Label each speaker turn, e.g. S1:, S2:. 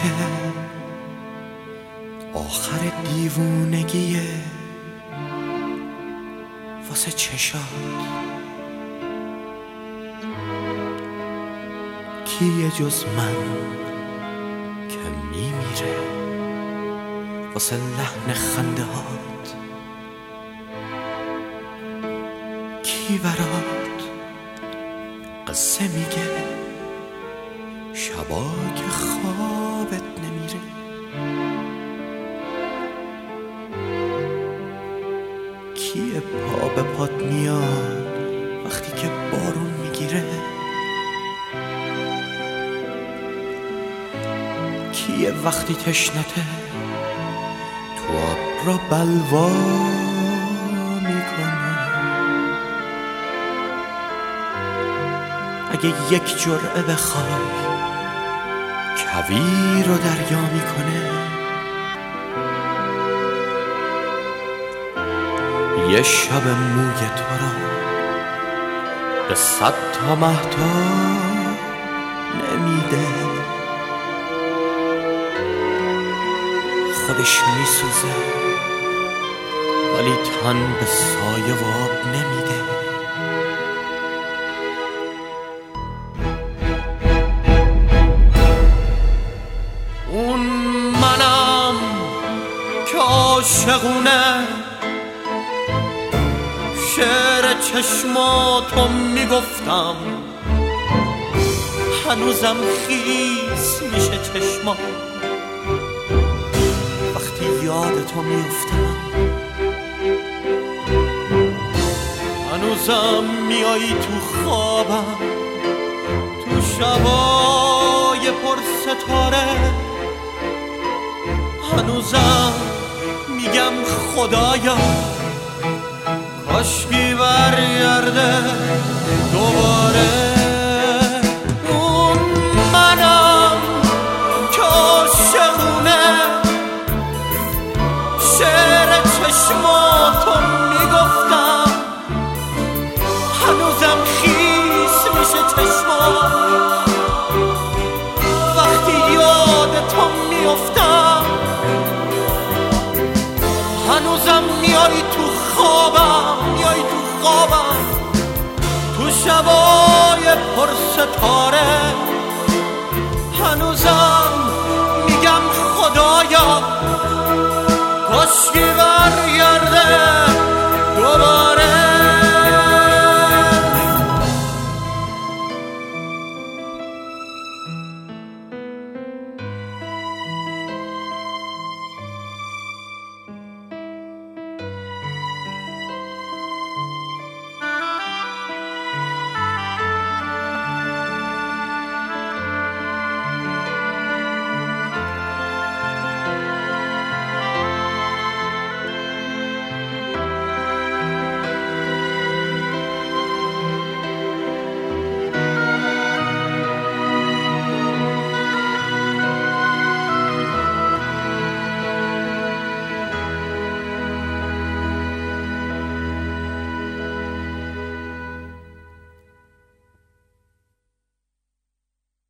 S1: که آخر دیوونگیه واسه چشات. کیه جز من که میمیره واسه لحن خنده هات؟ کی برات قصه میگه شبا که خوابت نمیره؟ کیه پا به پات میاد وقتی که بارون میگیره؟ کیه وقتی تشنته تو آب را بلوا میکنه؟ اگه یک جرعه بخوای کویر رو دریا میکنه؟ یه شب موی تو را به 100 تا مهتاب نمیده؟ خودش میسوزه ولی تن به سایه و آب نمیده. اون منم که عاشقونه شعر چشماتو میگفتم، هنوزم خیس میشه چشمات وقتی یادتو میفتم. هنوزم میایی تو خوابم تو شبای پر ستاره. هنوزم میگم خدایا کاشکی برگرده دوباره.